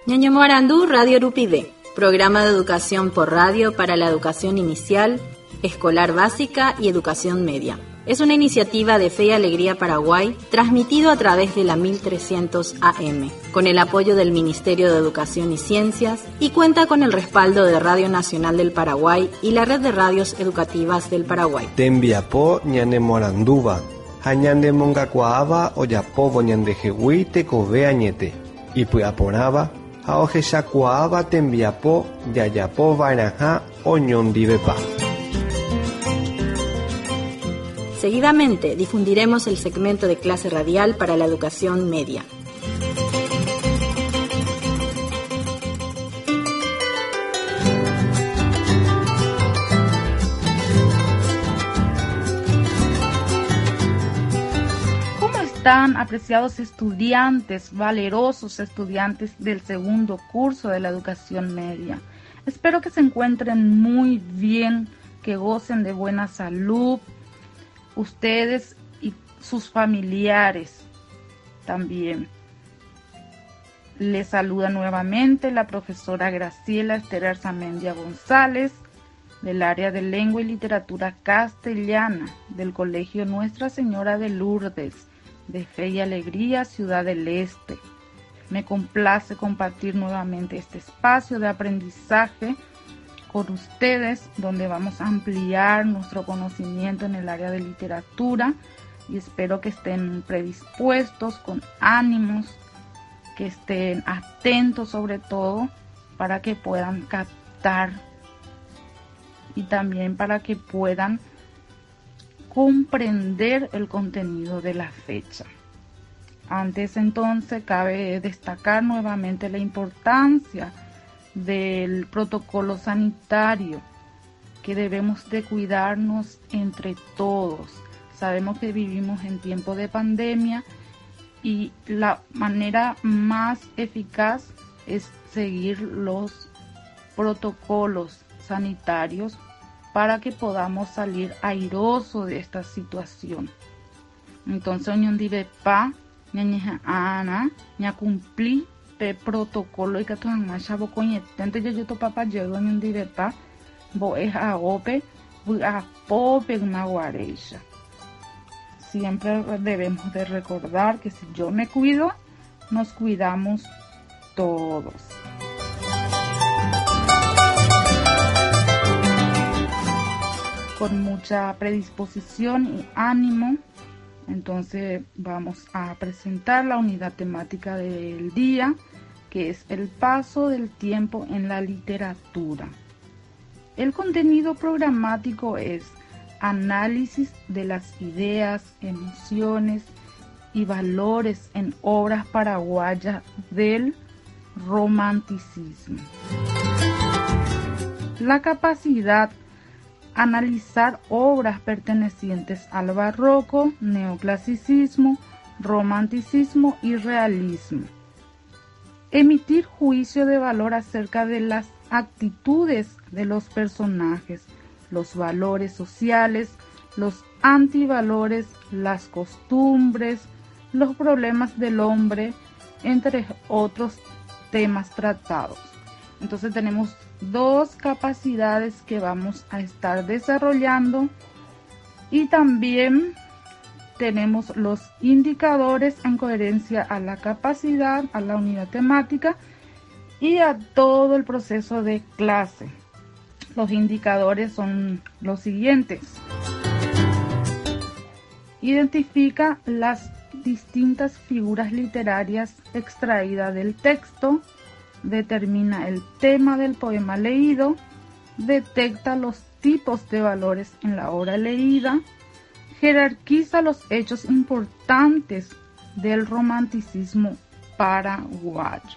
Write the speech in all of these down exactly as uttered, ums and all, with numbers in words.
Ñañomoarandú Radio Rupide, programa de educación por radio para la educación inicial, escolar básica y educación media. Es una iniciativa de Fe y Alegría Paraguay, transmitido a través de la mil trescientos A M, con el apoyo del Ministerio de Educación y Ciencias, y cuenta con el respaldo de Radio Nacional del Paraguay y la Red de Radios Educativas del Paraguay. Tembiapó ñanemoranduba, hañandemongacuaaba oyapovo ñandejehui tekove añete, y puyaporaba, haojeshakuaaba tembiapó yayapo vairaja oñondivepa. Seguidamente difundiremos el segmento de clase radial para la educación media. ¿Cómo están, apreciados estudiantes, valerosos estudiantes del segundo curso de la educación media? Espero que se encuentren muy bien, que gocen de buena salud, ustedes y sus familiares también. Les saluda nuevamente la profesora Graciela Esther Arzamendia González, del área de Lengua y Literatura Castellana del Colegio Nuestra Señora de Lourdes, de Fe y Alegría, Ciudad del Este. Me complace compartir nuevamente este espacio de aprendizaje con ustedes, donde vamos a ampliar nuestro conocimiento en el área de literatura, y espero que estén predispuestos, con ánimos, que estén atentos sobre todo, para que puedan captar y también para que puedan comprender el contenido de la fecha. Antes entonces cabe destacar nuevamente la importancia del protocolo sanitario, que debemos de cuidarnos entre todos. Sabemos que vivimos en tiempo de pandemia y la manera más eficaz es seguir los protocolos sanitarios para que podamos salir airosos de esta situación. Entonces, ñondivepa, ñañeja ana, ña cumplí pe protocolo y que tu angasha bo coñetente yo yo to papa yo en direpa bo es a ope bu a pope una guareja. Siempre debemos de recordar que si yo me cuido, nos cuidamos todos. Con mucha predisposición y ánimo, entonces vamos a presentar la unidad temática del día, que es el paso del tiempo en la literatura. El contenido programático es análisis de las ideas, emociones y valores en obras paraguayas del romanticismo. La capacidad analizar obras pertenecientes al barroco, neoclasicismo, romanticismo y realismo. Emitir juicio de valor acerca de las actitudes de los personajes, los valores sociales, los antivalores, las costumbres, los problemas del hombre, entre otros temas tratados. Entonces tenemos dos capacidades que vamos a estar desarrollando, y también tenemos los indicadores en coherencia a la capacidad, a la unidad temática y a todo el proceso de clase. Los indicadores son los siguientes: identifica las distintas figuras literarias extraídas del texto, determina el tema del poema leído, detecta los tipos de valores en la obra leída, jerarquiza los hechos importantes del romanticismo paraguayo.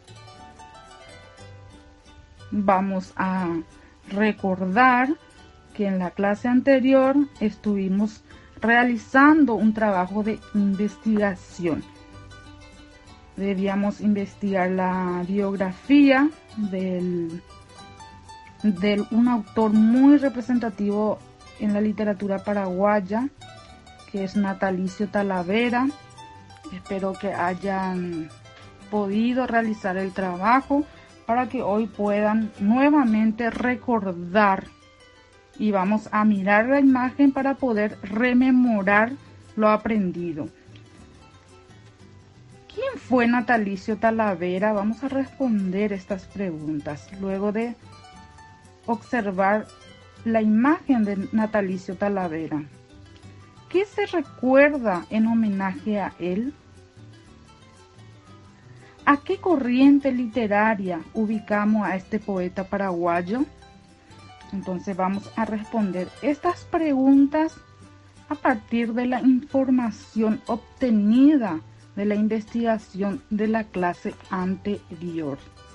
Vamos a recordar que en la clase anterior estuvimos realizando un trabajo de investigación. Debíamos investigar la biografía del, de un autor muy representativo en la literatura paraguaya, que es Natalicio Talavera. Espero que hayan podido realizar el trabajo para que hoy puedan nuevamente recordar. Y vamos a mirar la imagen para poder rememorar lo aprendido. ¿Quién fue Natalicio Talavera? Vamos a responder estas preguntas luego de observar la imagen de Natalicio Talavera. ¿Qué se recuerda en homenaje a él? ¿A qué corriente literaria ubicamos a este poeta paraguayo? Entonces vamos a responder estas preguntas a partir de la información obtenida de la investigación de la clase anterior.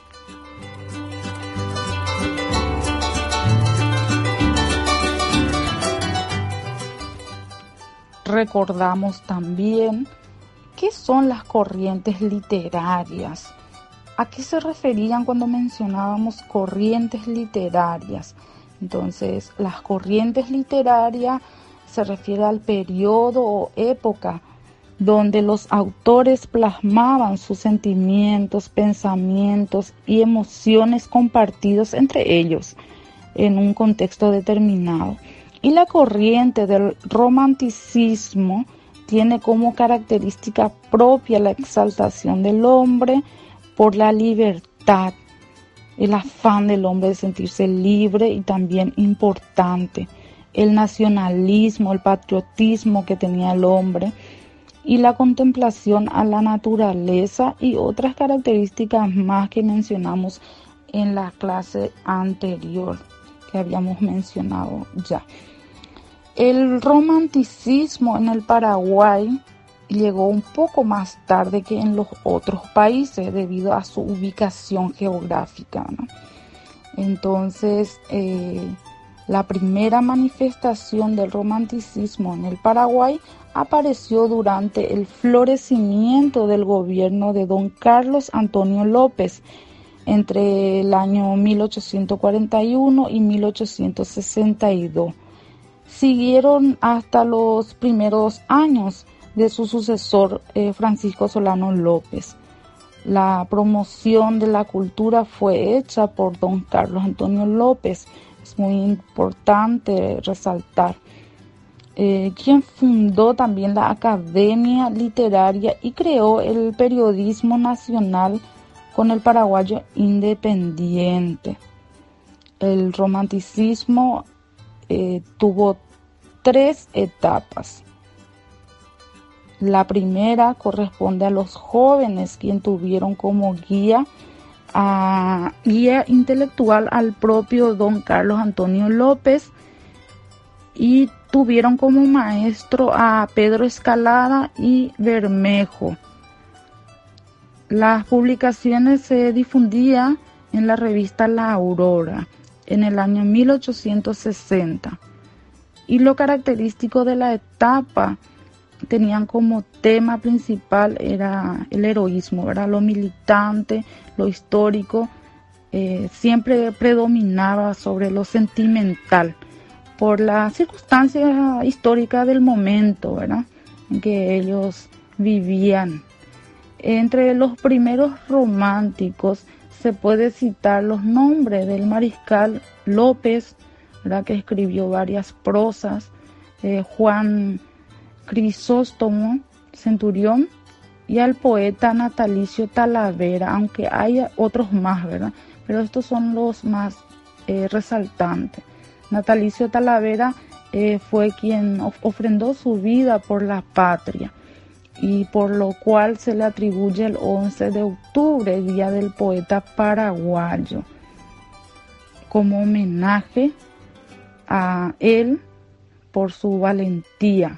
Recordamos también qué son las corrientes literarias. ¿A qué se referían cuando mencionábamos corrientes literarias? Entonces, las corrientes literarias se refiere al periodo o época donde los autores plasmaban sus sentimientos, pensamientos y emociones compartidos entre ellos en un contexto determinado. Y la corriente del romanticismo tiene como característica propia la exaltación del hombre por la libertad, el afán del hombre de sentirse libre y también importante, el nacionalismo, el patriotismo que tenía el hombre y la contemplación a la naturaleza y otras características más que mencionamos en la clase anterior que habíamos mencionado ya. El romanticismo en el Paraguay llegó un poco más tarde que en los otros países debido a su ubicación geográfica, ¿no? Entonces, eh, la primera manifestación del romanticismo en el Paraguay apareció durante el florecimiento del gobierno de don Carlos Antonio López entre el año mil ochocientos cuarenta y uno y mil ochocientos sesenta y dos. Siguieron hasta los primeros años de su sucesor eh, Francisco Solano López. La promoción de la cultura fue hecha por don Carlos Antonio López. Es muy importante resaltar. Eh, quien fundó también la Academia Literaria y creó el periodismo nacional con el paraguayo independiente. El romanticismo eh, tuvo tres etapas. La primera corresponde a los jóvenes, quien tuvieron como guía, a, guía intelectual al propio don Carlos Antonio López y tuvieron como maestro a Pedro Escalada y Bermejo. Las publicaciones se difundían en la revista La Aurora en el año mil ochocientos sesenta. Y lo característico de la etapa tenían como tema principal era el heroísmo, ¿verdad? Lo militante, lo histórico, eh, siempre predominaba sobre lo sentimental por la circunstancia histórica del momento, ¿verdad?, en que ellos vivían. Entre los primeros románticos se puede citar los nombres del mariscal López, ¿verdad?, que escribió varias prosas, eh, Juan Crisóstomo Centurión y al poeta Natalicio Talavera, aunque hay otros más, ¿verdad?, pero estos son los más eh, resaltantes. Natalicio Talavera eh, fue quien of- ofrendó su vida por la patria y por lo cual se le atribuye el once de octubre, Día del Poeta Paraguayo, como homenaje a él por su valentía.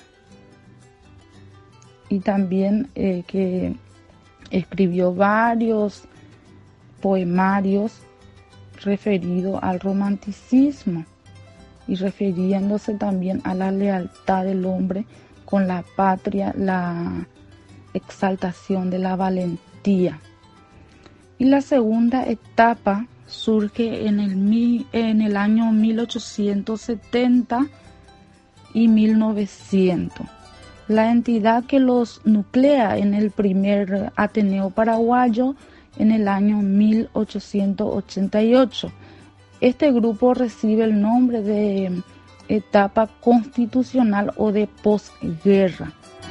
Y también eh, que escribió varios poemarios referidos al romanticismo y refiriéndose también a la lealtad del hombre con la patria, la exaltación de la valentía. Y la segunda etapa surge en el, en el año mil ochocientos setenta y mil novecientos. la entidad que los nuclea en el primer Ateneo paraguayo en el año mil ochocientos ochenta y ocho. Este grupo recibe el nombre de etapa constitucional o de posguerra.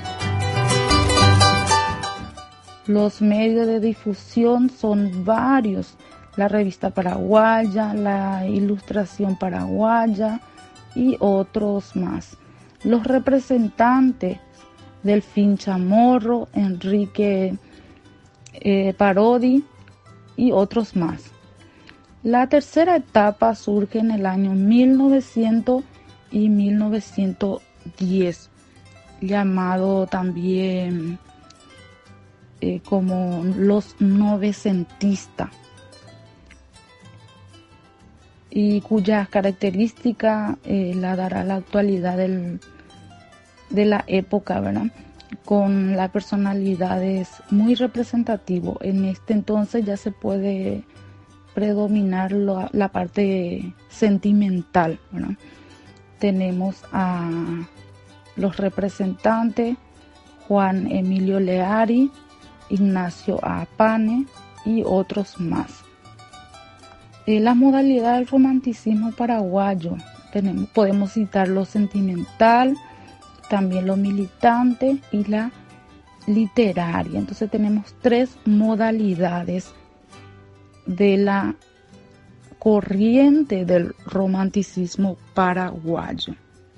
Los medios de difusión son varios: la Revista Paraguaya, la Ilustración Paraguaya y otros más. Los representantes: Delfín Chamorro, Enrique eh, Parodi y otros más. La tercera etapa surge en el año mil novecientos y mil novecientos diez, llamado también eh, como los novecentistas, y cuya característica eh, la dará la actualidad del, de la época, ¿verdad? Con las personalidades muy representativas. En este entonces ya se puede predominar la, la parte sentimental, ¿verdad? Tenemos a los representantes Juan Emilio Leari, Ignacio Apane y otros más. Eh, la modalidad del romanticismo paraguayo, tenemos, podemos citar lo sentimental, también lo militante y la literaria. Entonces tenemos tres modalidades de la corriente del romanticismo paraguayo.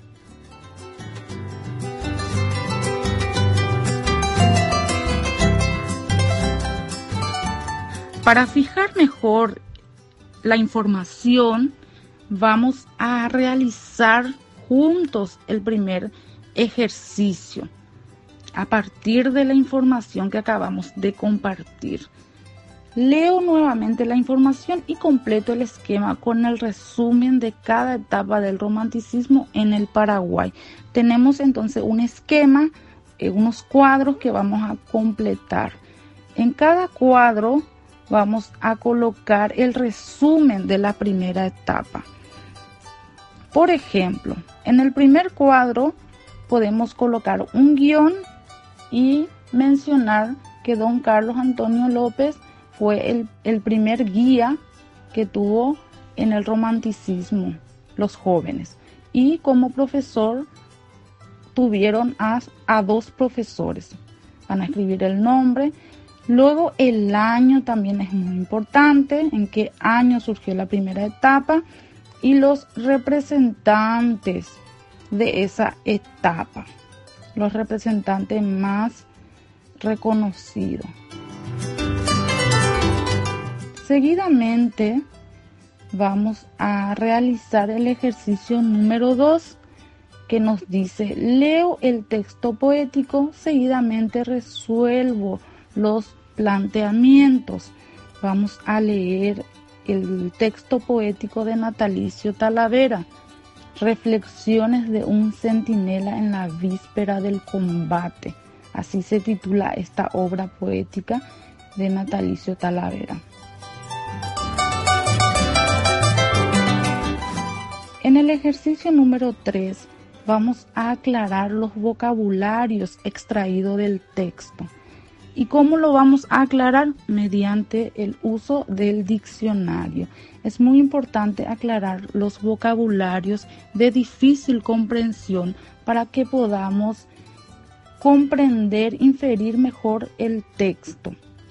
Para fijar mejor la información, vamos a realizar juntos el primer ejercicio a partir de la información que acabamos de compartir. Leo nuevamente la información y completo el esquema con el resumen de cada etapa del romanticismo en el Paraguay. Tenemos entonces un esquema, eh, unos cuadros que vamos a completar. En cada cuadro vamos a colocar el resumen de la primera etapa. Por ejemplo, en el primer cuadro podemos colocar un guión y mencionar que don Carlos Antonio López fue el, el primer guía que tuvo en el romanticismo los jóvenes. Y como profesor tuvieron a, a dos profesores. Van a escribir el nombre. Luego el año también es muy importante, en qué año surgió la primera etapa y los representantes de esa etapa, los representantes más reconocidos. Seguidamente vamos a realizar el ejercicio número dos, que nos dice: leo el texto poético, seguidamente resuelvo los planteamientos. Vamos a leer el texto poético de Natalicio Talavera, Reflexiones de un centinela en la víspera del combate. Así se titula esta obra poética de Natalicio Talavera. En el ejercicio número tres vamos a aclarar los vocabularios extraídos del texto. ¿Y cómo lo vamos a aclarar? Mediante el uso del diccionario. Es muy importante aclarar los vocabularios de difícil comprensión para que podamos comprender, inferir mejor el texto.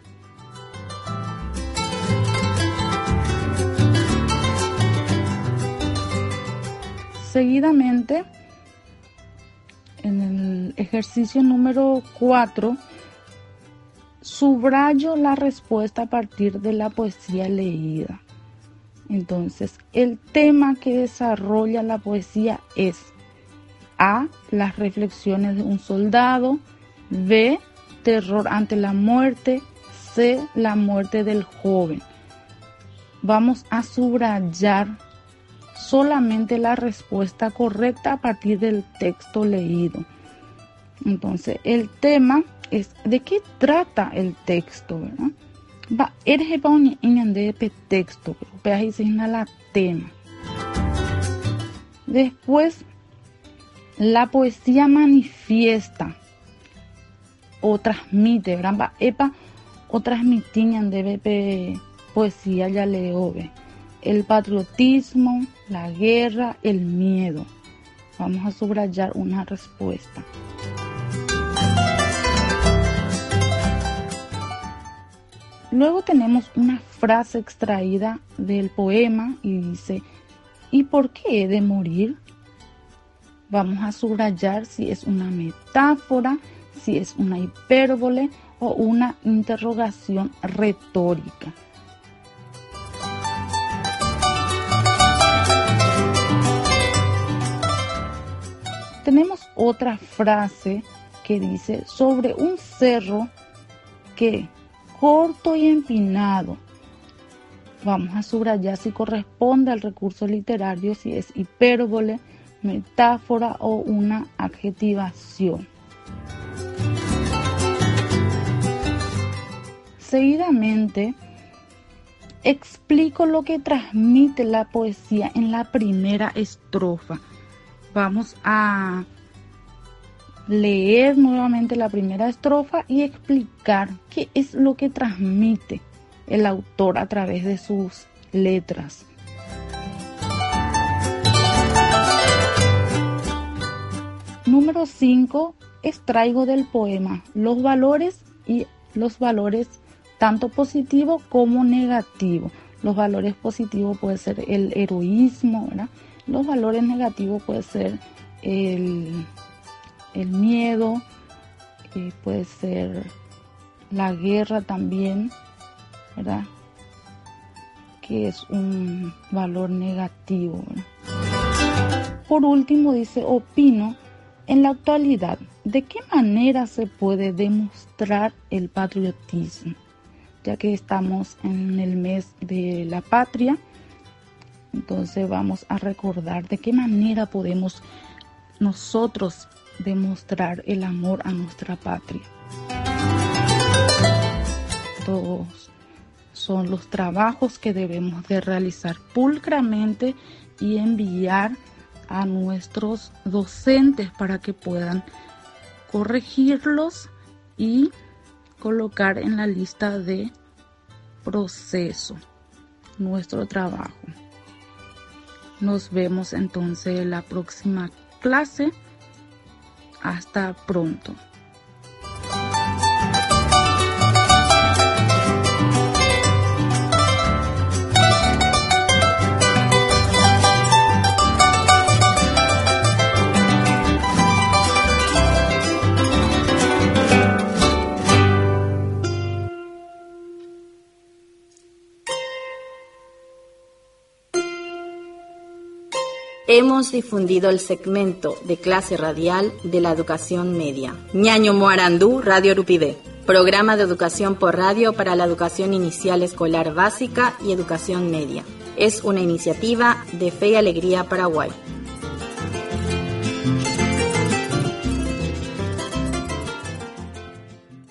Seguidamente, en el ejercicio número cuatro, subrayo la respuesta a partir de la poesía leída. Entonces, el tema que desarrolla la poesía es A. Las reflexiones de un soldado. B. Terror ante la muerte. C. La muerte del joven. Vamos a subrayar solamente la respuesta correcta a partir del texto leído. Entonces, el tema es de qué trata el texto, ¿verdad? Va, eres para un de texto, pero ahí se la tema. Después La poesía manifiesta o transmite, ¿verdad? Epa, o transmitiñan debe poesía ya leove. El patriotismo, la guerra, el miedo. Vamos a subrayar una respuesta. Luego tenemos una frase extraída del poema y dice: ¿y por qué he de morir? Vamos a subrayar si es una metáfora, si es una hipérbole o una interrogación retórica. Tenemos otra frase que dice: sobre un cerro que, corto y empinado. Vamos a subrayar si corresponde al recurso literario, si es hipérbole, metáfora o una adjetivación. Seguidamente, explico lo que transmite la poesía en la primera estrofa. Vamos a leer nuevamente la primera estrofa y explicar qué es lo que transmite el autor a través de sus letras. Número cinco, extraigo del poema los valores y los valores tanto positivo como negativo. Los valores positivos puede ser el heroísmo, ¿verdad? Los valores negativos puede ser el, el miedo, eh, puede ser la guerra también, ¿verdad? Que es un valor negativo, ¿verdad? Por último dice: opino, en la actualidad, ¿de qué manera se puede demostrar el patriotismo? Ya que estamos en el mes de la patria, entonces vamos a recordar de qué manera podemos nosotros demostrar el amor a nuestra patria. Todos son los trabajos que debemos de realizar pulcramente y enviar a nuestros docentes para que puedan corregirlos y colocar en la lista de proceso nuestro trabajo. Nos vemos entonces en la próxima clase. Hasta pronto. Hemos difundido el segmento de clase radial de la educación media. Ñaño Moarandú, Radio Urupide. Programa de educación por radio para la educación inicial escolar básica y educación media. Es una iniciativa de Fe y Alegría Paraguay.